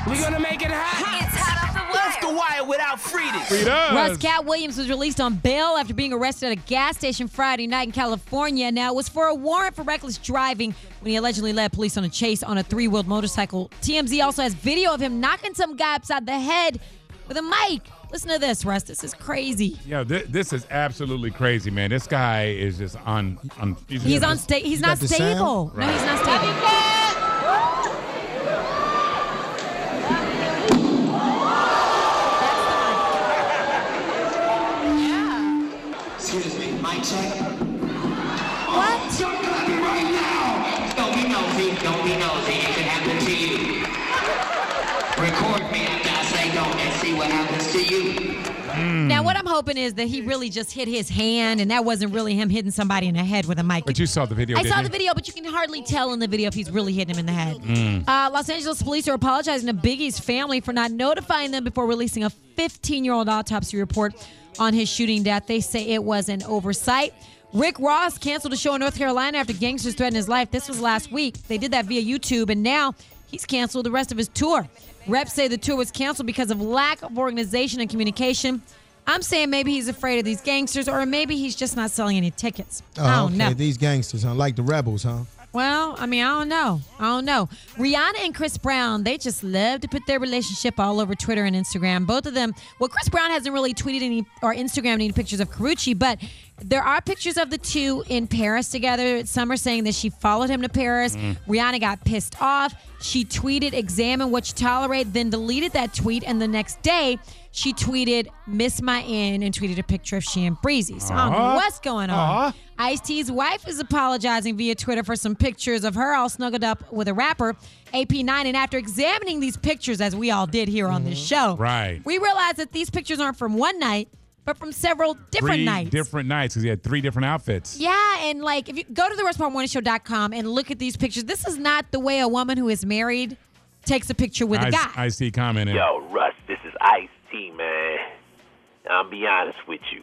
We gonna make it hot. It's hot off the wire. Off the wire without Fridas. Fridas. Russ Cat Williams was released on bail after being arrested at a gas station Friday night in California. Now, it was for a warrant for reckless driving when he allegedly led police on a chase on a three-wheeled motorcycle. TMZ also has video of him knocking some guy upside the head with a mic. Listen to this, Russ. This is crazy. Yeah, this is absolutely crazy, man. This guy is just He's not stable. Right. No, he's not stable. Excuse me, mic check. What? You're clapping right now. Don't be nosy. Don't be nosy. It could happen to you. Record me after I say go and see what happens to you. Now, what I'm hoping is that he really just hit his hand, and that wasn't really him hitting somebody in the head with a mic. But you saw the video, I didn't saw you? the video, but you can hardly tell in the video if he's really hitting him in the head. Los Angeles police are apologizing to Biggie's family for not notifying them before releasing a 15-year-old autopsy report on his shooting death. They say it was an oversight. Rick Ross canceled a show in North Carolina after gangsters threatened his life. This was last week. They did that via YouTube, and now he's canceled the rest of his tour. Reps say the tour was canceled because of lack of organization and communication. I'm saying maybe he's afraid of these gangsters, or maybe he's just not selling any tickets. I don't know. These gangsters, huh? Like the rebels, huh? Well, I mean, I don't know. Rihanna and Chris Brown, they just love to put their relationship all over Twitter and Instagram. Both of them. Well, Chris Brown hasn't really tweeted any or Instagrammed any pictures of Karrueche, but there are pictures of the two in Paris together. Some are saying that she followed him to Paris. Rihanna got pissed off. She tweeted, "Examine what you tolerate," then deleted that tweet. And the next day, she tweeted, "Miss my end," and tweeted a picture of she and Breezy. So I don't know what's going on. Ice-T's wife is apologizing via Twitter for some pictures of her all snuggled up with a rapper, AP9. And after examining these pictures, as we all did here on this show, Right. we realized that these pictures aren't from one night, but from several different nights. Different nights, because he had 3 different outfits. Yeah, and like if you go to the RussParmorningshow.com and look at these pictures, this is not the way a woman who is married takes a picture with a guy. Ice-T commented. Yo, Russ, this is Ice-T, man. I'll be honest with you.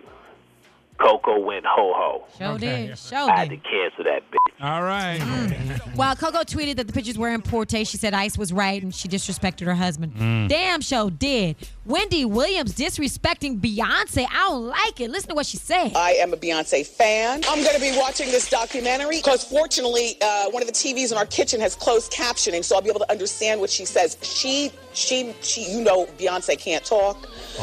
Coco went ho-ho. Show did. I had to cancel that bitch. All right. Well, Coco tweeted that the pictures were in poor taste. She said Ice was right and she disrespected her husband. Damn, show did. Wendy Williams disrespecting Beyonce. I don't like it. Listen to what she said. I am a Beyonce fan. I'm going to be watching this documentary because fortunately, one of the TVs in our kitchen has closed captioning, so I'll be able to understand what she says. She, you know, Beyonce can't talk.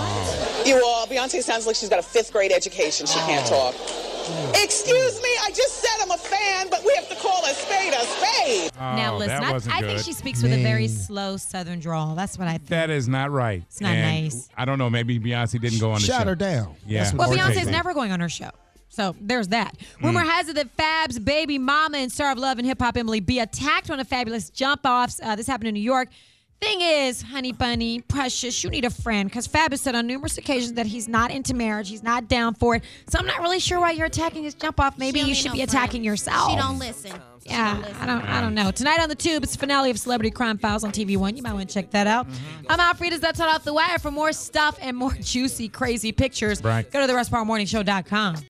Beyonce sounds like she's got a 5th grade education. She can't talk. Excuse me, I just said I'm a fan, but we have to call a spade a spade. Now listen, that wasn't I think good. she speaks with a very slow Southern drawl. That's what I think. That is not right. It's not nice. I don't know. Maybe Beyonce didn't go on the show. Shut her down. Yeah. Well, Or Beyonce's take it. never going on her show. So there's that. Rumor has it that Fab's baby mama and star of Love and Hip Hop Emily B attacked one of Fabulous jump-offs. This happened in New York. Thing is, honey bunny, precious, you need a friend, because Fab has said on numerous occasions that he's not into marriage. He's not down for it. So I'm not really sure why you're attacking his jump-off. Maybe you should be attacking yourself. She don't listen. Yeah, I don't know. Tonight on The Tube, it's the finale of Celebrity Crime Files on TV1. You might want to check that out. I'm Alfreda's That's Hot Off the Wire. For more stuff and more juicy, crazy pictures, Right. go to the RussParmorningshow.com.